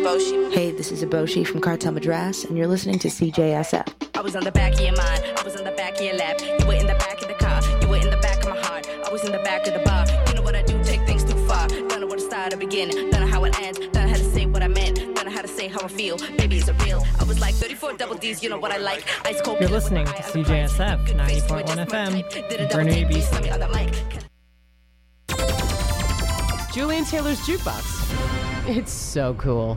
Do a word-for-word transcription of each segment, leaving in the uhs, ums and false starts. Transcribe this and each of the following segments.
Hey, this is Eboshi from Cartel Madras, and you're listening to C J S F. I was on the back of your mind, I was on the back of your lap. You were in the back of the car, you were in the back of my heart. I was in the back of the bar. You know what I do, take things too far. Don't know where to start or begin, don't know how it ends. Don't know how to say what I meant, don't know how to say how I feel. Baby, is it real? I was like thirty-four double D's, you know what I like. Ice cold. You're listening to C J S F ninety point one F M, Burnaby, B C. Julian Taylor's Jukebox. It's so cool.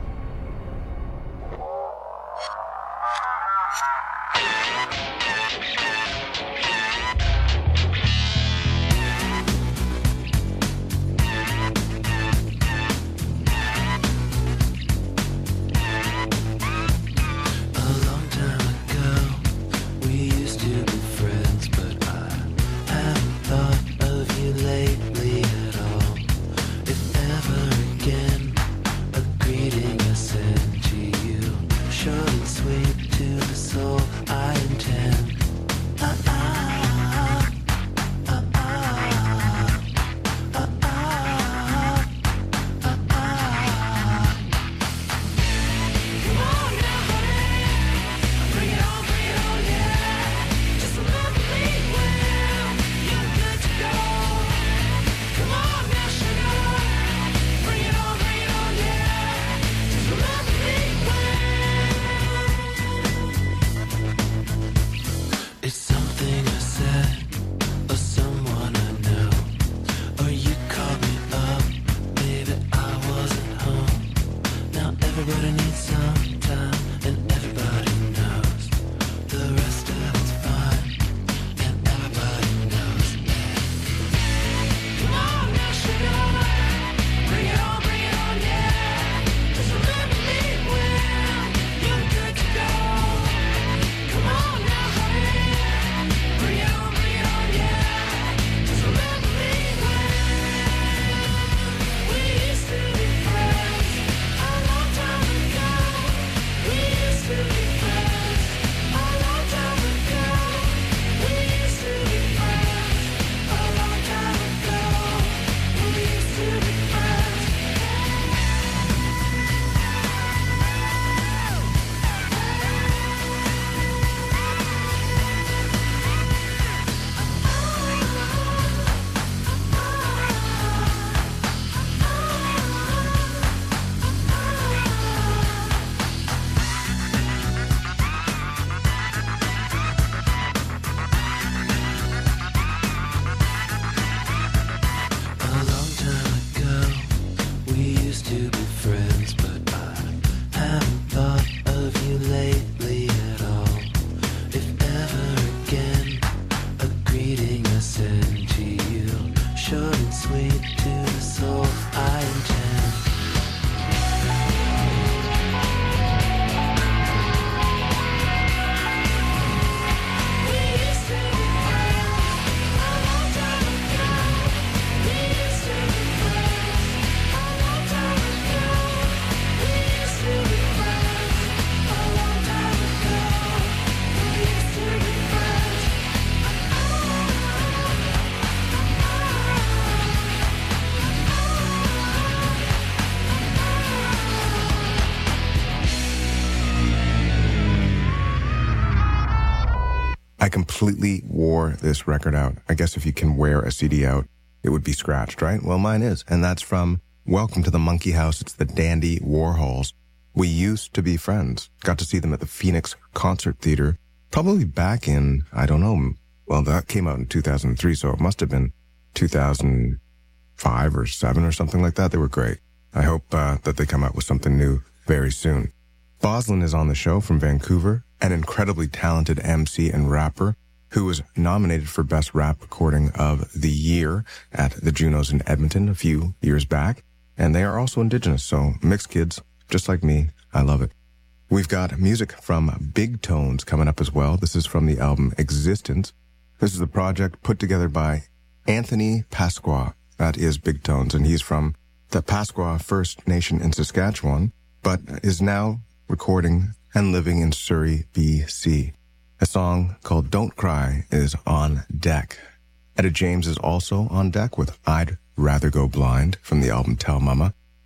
I completely wore this record out. I guess if you can wear a C D out, it would be scratched, right? Well, mine is. And that's from Welcome to the Monkey House. It's the Dandy Warhols. We used to be friends. Got to see them at the Phoenix Concert Theater, probably back in, I don't know, well, that came out in two thousand three, so it must have been two thousand five or seven or something like that. They were great. I hope uh, that they come out with something new very soon. Boslin is on the show from Vancouver, an incredibly talented M C and rapper who was nominated for Best Rap Recording of the Year at the Junos in Edmonton a few years back. And they are also Indigenous, so mixed kids, just like me. I love it. We've got music from Big Tones coming up as well. This is from the album Existence. This is a project put together by Anthony Pasqua. That is Big Tones, and he's from the Pasqua First Nation in Saskatchewan, but is now recording and living in Surrey, B C. A song called Don't Cry is on deck. Etta James is also on deck with I'd Rather Go Blind from the album Tell Mama.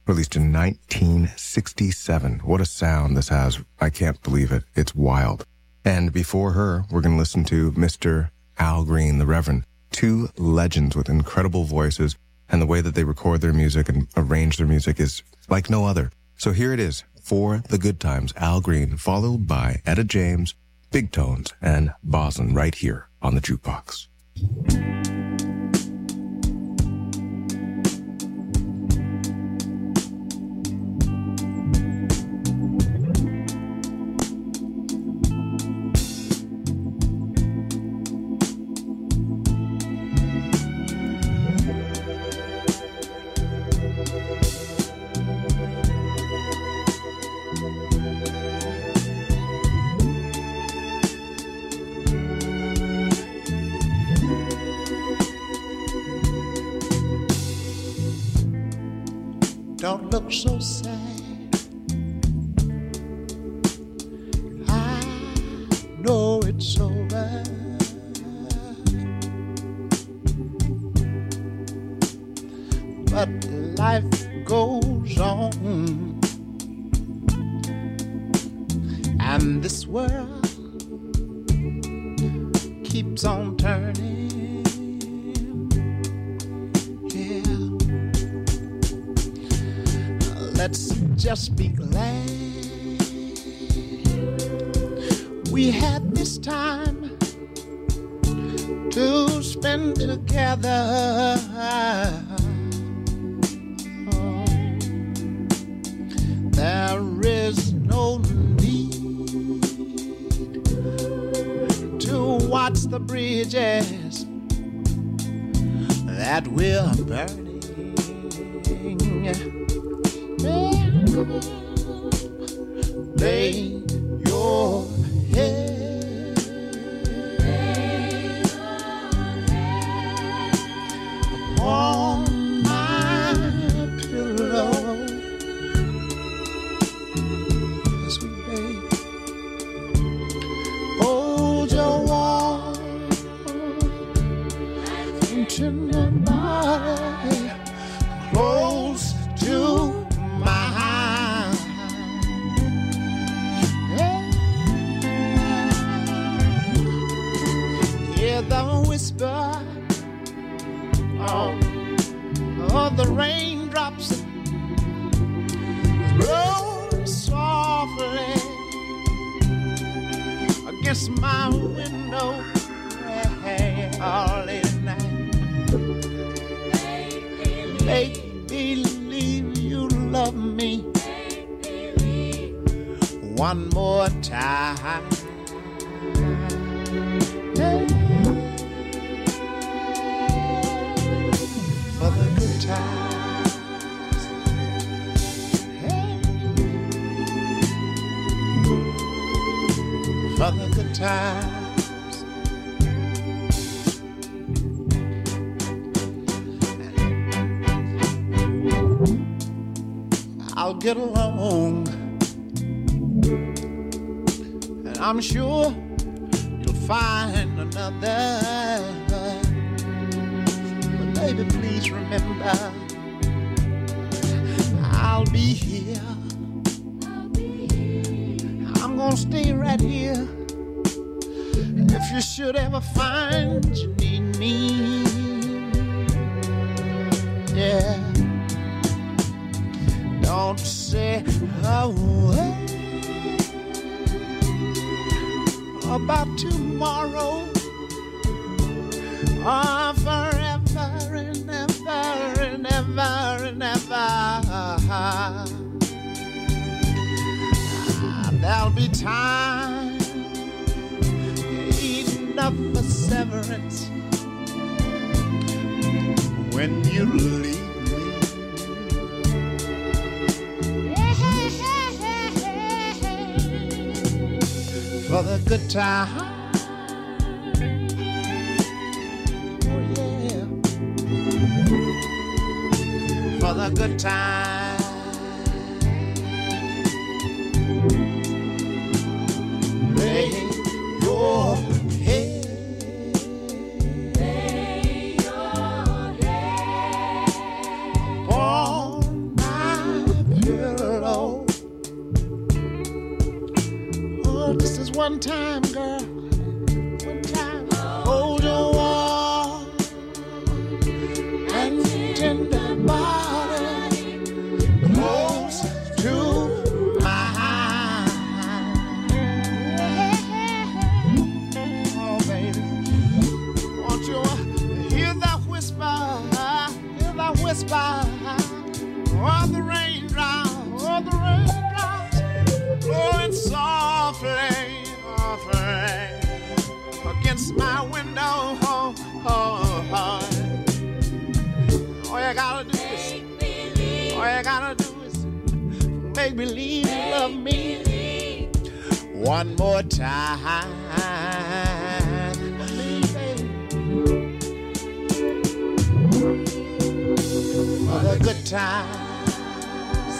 released in nineteen sixty-seven. What a sound this has. I can't believe it. It's wild. And before her, we're going to listen to Mister Al Green, the Reverend. Two legends with incredible voices, and the way that they record their music and arrange their music is like no other. So here it is, For the Good Times, Al Green, followed by Etta James, Big Tones, and Boslin right here on the Jukebox. Don't look so sad. I know it's over. But life goes on, and this world keeps on turning. Let's just be glad we had this time to spend together. Oh, there is no need to watch the bridges that we're burning. Lay your head upon my pillow, sweet babe. Hold your warm and tender body close to the whisper of, of the raindrops roll softly against my window all late at night. Make believe you love me one more time. For the good times, hey. For the good times, I'll get along, and I'm sure you'll find another. Baby, please remember, I'll be here. I'm gonna stay right here. If you should ever find you need me, yeah. Don't say a word about tomorrow or forever and ever and ever and ever. There'll be time enough for severance when you leave me. For the good time. For the good time, lay your head, lay your head upon my one time, girl. One time. Hold your warm and tender body close to mine. Oh, baby. Won't you hear that whisper? Hear that whisper? Oh, the raindrops, oh, the raindrops blowing softly, softly against my window. Oh, oh, oh. All you gotta do is, all you gotta do is make believe you love me one more time. For the good times,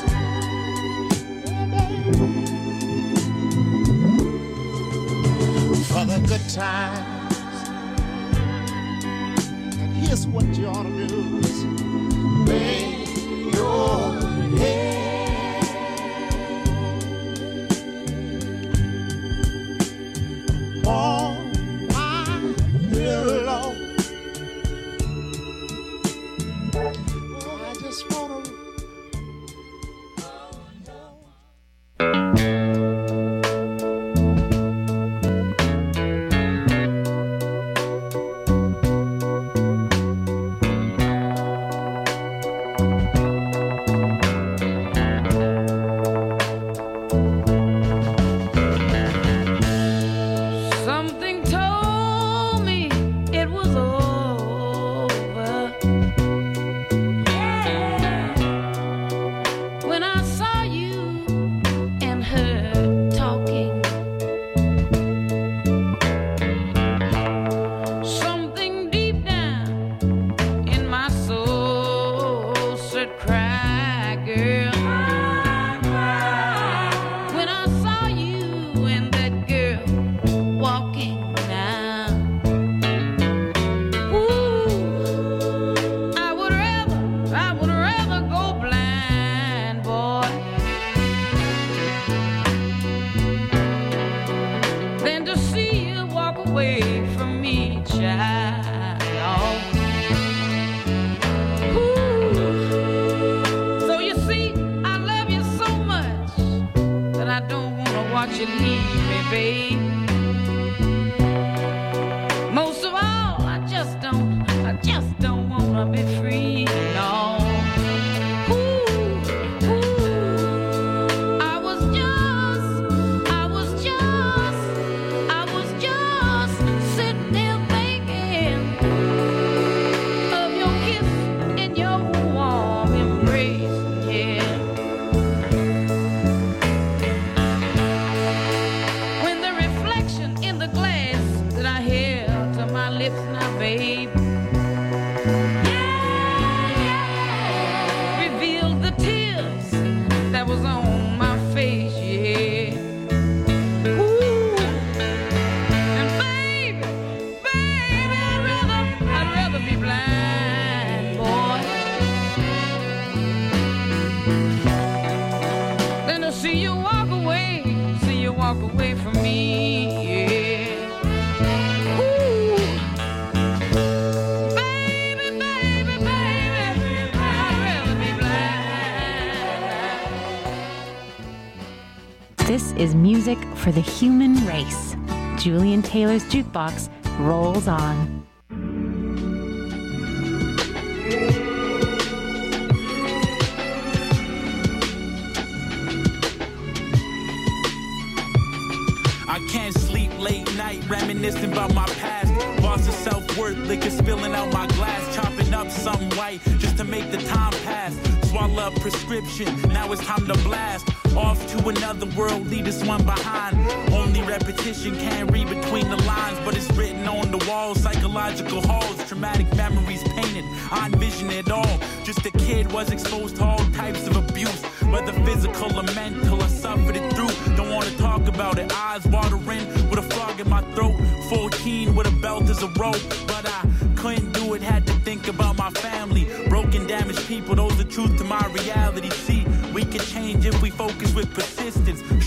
for the good times. And here's what you ought to do is lay your head on my pillow. I just wanna Something told me it was over when I saw you and her talking. Something deep down in my soul said, cry, girl. When I saw you and that girl walking now. Ooh, I would rather, I would rather go blind, boy, than to see you walk away from me, child. Ooh, so you see, I love you so much that I don't wanna watch you leave me, babe. Most of all, I just don't, I just don't wanna be free, no. Ooh, ooh, I was just, I was just, I was just sitting there thinking of your kiss and your warm embrace, yeah. When the reflection in the glass that I held to my lips now, babe, revealed the tears that was on my face, yeah. Ooh, and baby, baby, I'd rather, I'd rather be blind, boy, than to see you walk away, see you walk away from me, yeah. Ooh, baby, baby, baby, I'd rather be blind. This is music for the human race. Julian Taylor's Jukebox rolls on. I can't sleep late night, reminiscing about my past. Lost of self-worth, liquor spilling out my glass. Chopping up something white just to make the time pass. Swallow a prescription, now it's time to blast. Off to another world, leave this one behind. Only repetition, can't read between the lines, but it's written on the walls. Psychological halls, traumatic memories painted. I envision it all. Just a kid was exposed to all types of abuse, whether physical or mental. I suffered it through, don't wanna talk about it. Eyes watering with a frog in my throat. fourteen with a belt as a rope, but I couldn't do it, had to think about my family. Broken, damaged people, those are truth to my reality. See, we can change if we focus with persistence. Show the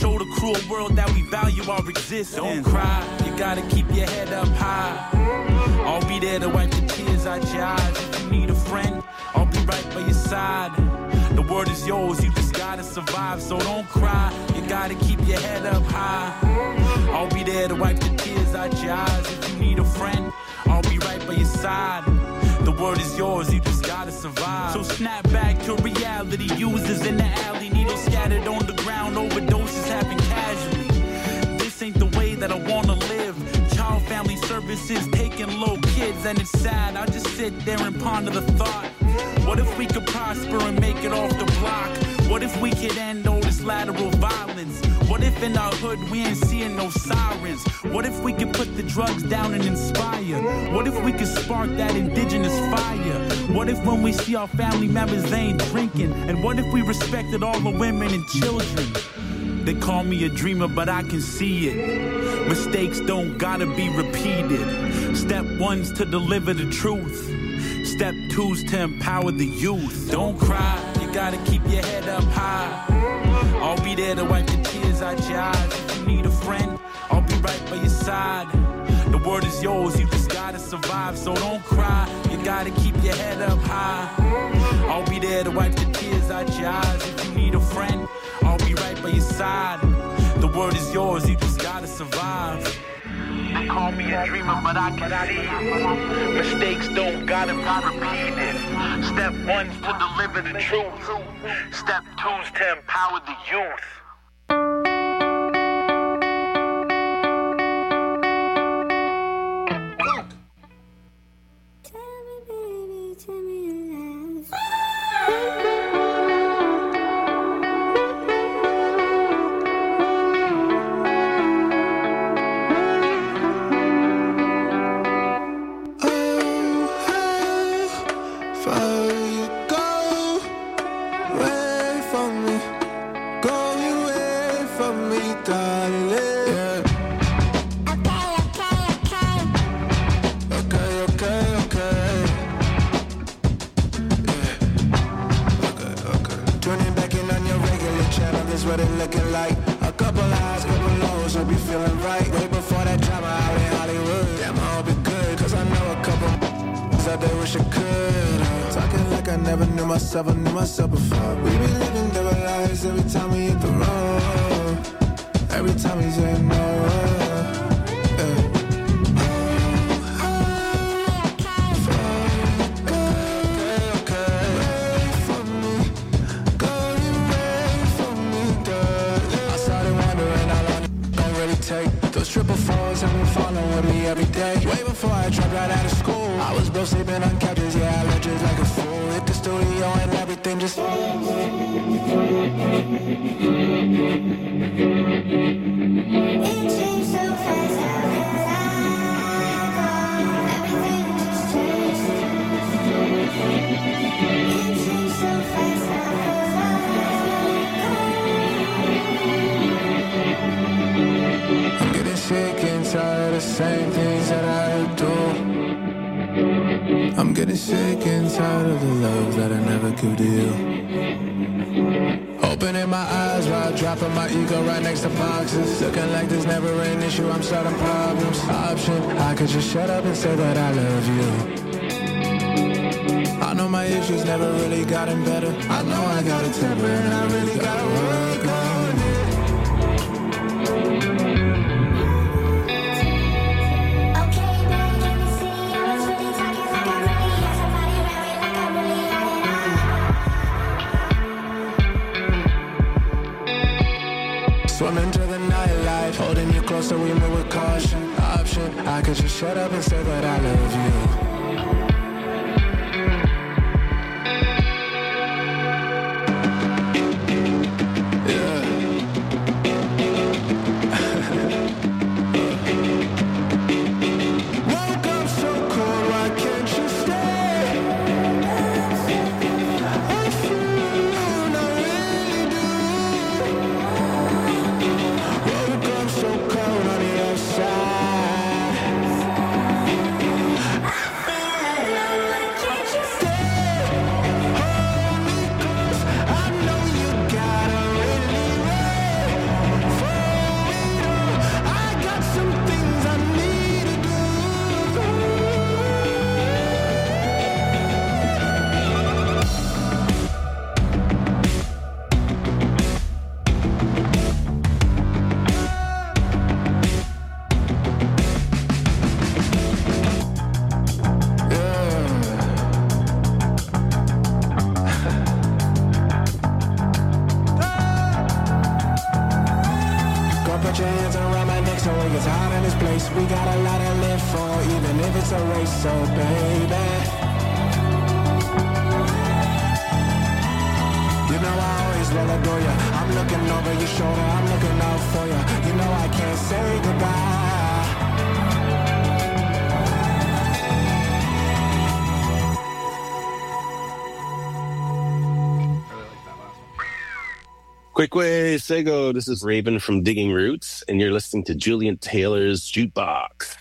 cruel world that we value our existence. Don't cry, you gotta keep your head up high. I'll be there to wipe the tears out your eyes. If you need a friend, I'll be right by your side. The word is yours, you just gotta survive. So don't cry, you gotta keep your head up high. I'll be there to wipe the tears out your eyes. If you need a friend, I'll be right by your side. The word is yours, you just gotta survive. So snap back to reality. Users in the alley, needles scattered on the ground. Overdoses happen casually. This ain't the way that I wanna live. Child family services taking little kids, and it's sad. I just sit there and ponder the thought. What if we could prosper and make it off the block? What if we could end all this lateral violence? What if in our hood we ain't seeing no sirens? What if we could put the drugs down and inspire? What if we could spark that indigenous fire? What if when we see our family members they ain't drinking? And what if we respected all the women and children? They call me a dreamer, but I can see it. Mistakes don't gotta be repeated. Step one's to deliver the truth. Step two's to empower the youth. Don't cry, you gotta keep your head up high. I'll be there to wipe the tears out your eyes. If you need a friend, I'll be right by your side. The word is yours, you just gotta survive. So don't cry, you gotta keep your head up high. I'll be there to wipe the tears out your eyes. If you need a friend, I'll be right by your side. The word is yours, you just gotta survive. They call me a dreamer, but I can see mistakes don't gotta be repeated. Step one's to deliver the truth. Step two's to empower the youth. I knew myself before. We be living double lives every time we hit the road. Every time we say no. Triple fours have been falling with me every day. Way before I dropped right out of school, I was broke sleeping on couches. Yeah, I looked just like a fool. Hit the studio and everything just. It changed so fast. Everything just changed. It changed so fast. I'm getting sick and tired of the same things that I do. I'm getting sick and tired of the love that I never give to you. Opening my eyes while dropping my ego right next to boxes. Looking like there's never an issue, I'm starting problems. Option, I could just shut up and say that I love you. I know my issues never really gotten better. I know I got a temper and I really gotta work on it. Swimming to the nightlife, holding you closer, we move with caution. Option, I could just shut up and say that I love you. So cold on the outside. race. We got a lot to live for, even if it's a race, so baby. You know I always will adore you. I'm looking over your shoulder, I'm looking out for you. You know I can't say goodbye. Quick way, Sego. This is Raven from Digging Roots, and you're listening to Julian Taylor's Jukebox.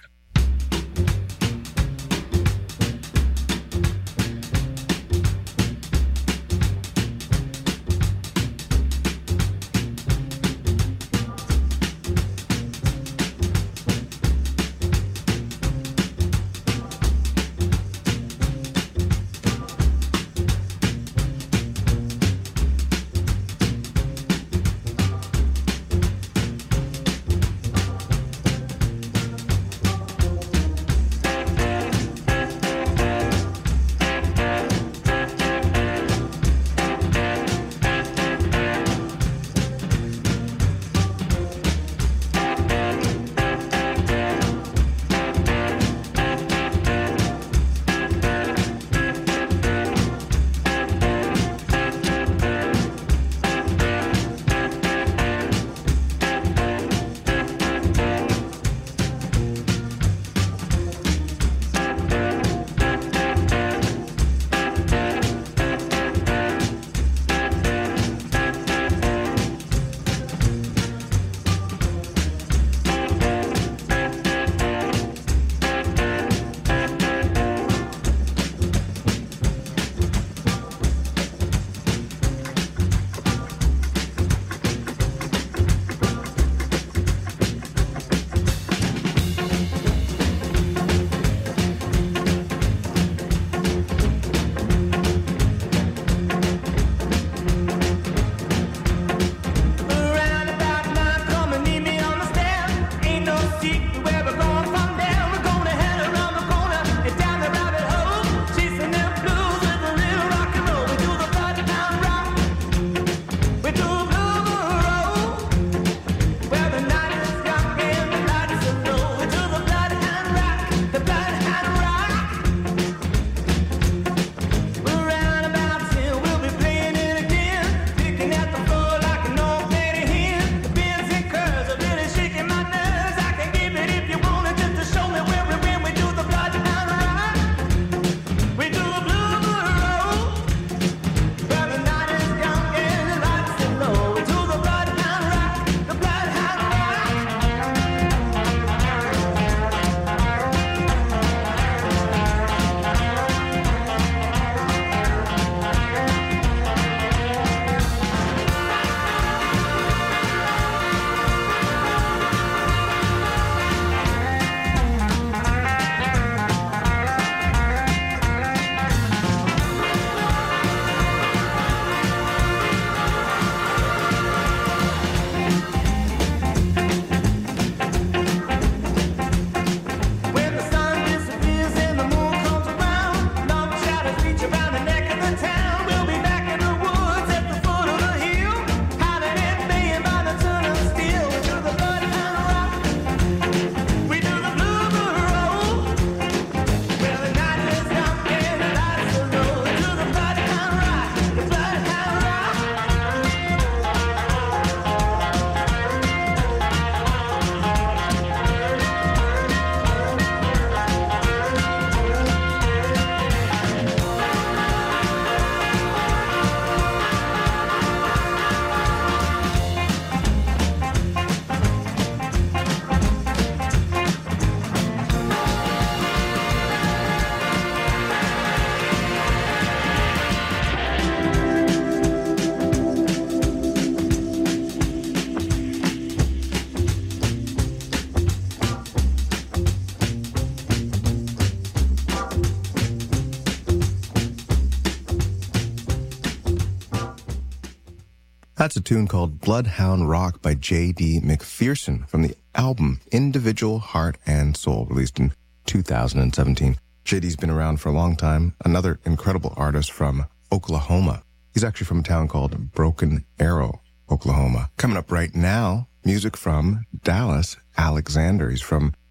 That's a tune called Bloodhound Rock by J D McPherson from the album Individual Heart and Soul, released in two thousand seventeen. J D's been around for a long time. Another incredible artist from Oklahoma. He's actually from a town called Broken Arrow, Oklahoma. Coming up right now, music from Dallas Alexander. He's from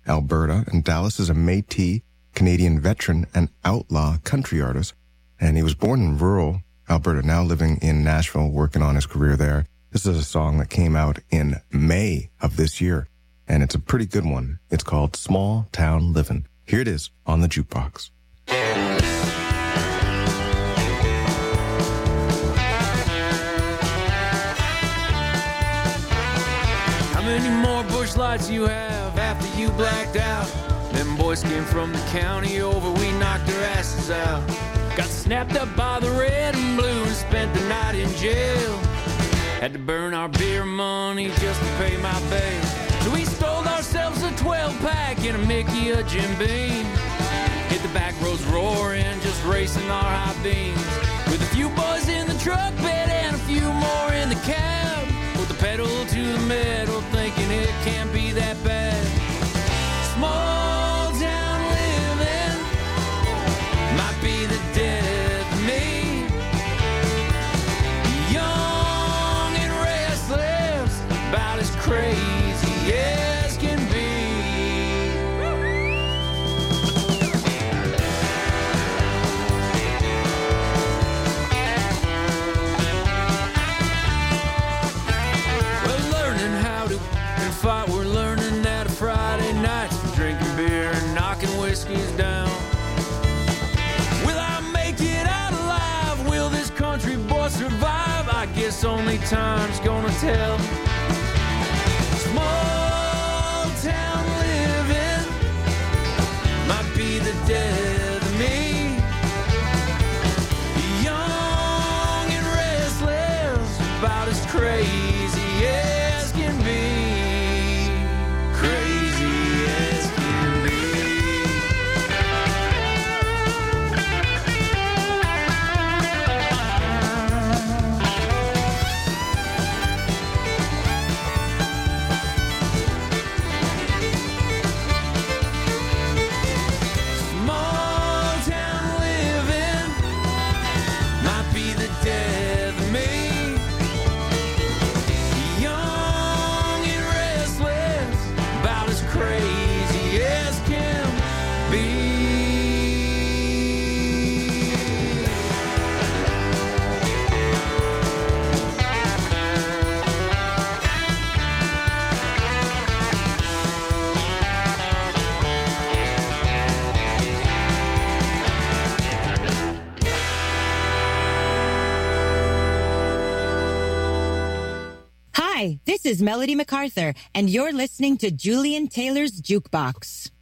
Alberta, and Dallas is a Métis Canadian veteran and outlaw country artist. And he was born in rural Alberta, now living in Nashville, working on his career there. This is a song that came out in May of this year, and it's a pretty good one. It's called Small Town Livin'. Here it is on the jukebox. How many more bush lights you have after you blacked out? Them boys came from the county over, we knocked their asses out. Got snapped up by the red and blue and spent the night in jail. Had to burn our beer money just to pay my bail. So we stole ourselves a twelve pack and a Mickey, a Jim Beam. Hit the back roads roaring, just racing our high beams. With a few boys in the truck bed and a few more in the cab. Put the pedal to the metal, thinking it can't be that bad. Small town living might be the death of me. Young and restless, about as crazy as can be. We're learning how to fight, we're learning that a Friday night, drinking beer and knocking whiskeys down. Will I make it out alive? Will this country boy survive? I guess only time's gonna tell. Small town living might be the death of me. Young and restless, about as crazy as can be. Crazy as can be. Small town living might be the death of me. Young and restless, about as crazy as can be. Hi, this is Melody MacArthur, and you're listening to Julian Taylor's Jukebox.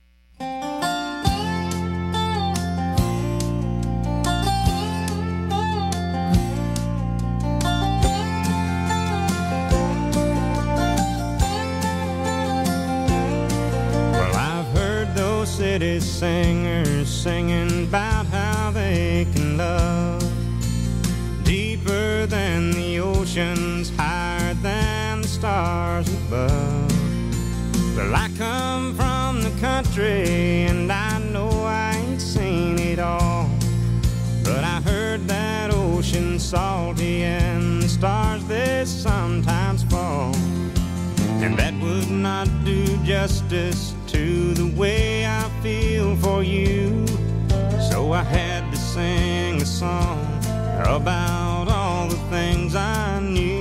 Well, I've heard those city singers singing about how they can love deeper than the oceans, higher than the stars above. Well, I come from the country and I know I ain't seen it all, but I heard that ocean's salty and the stars they sometimes fall. And that would not do justice to the way I feel for you. So I had to sing a song about all the things I knew.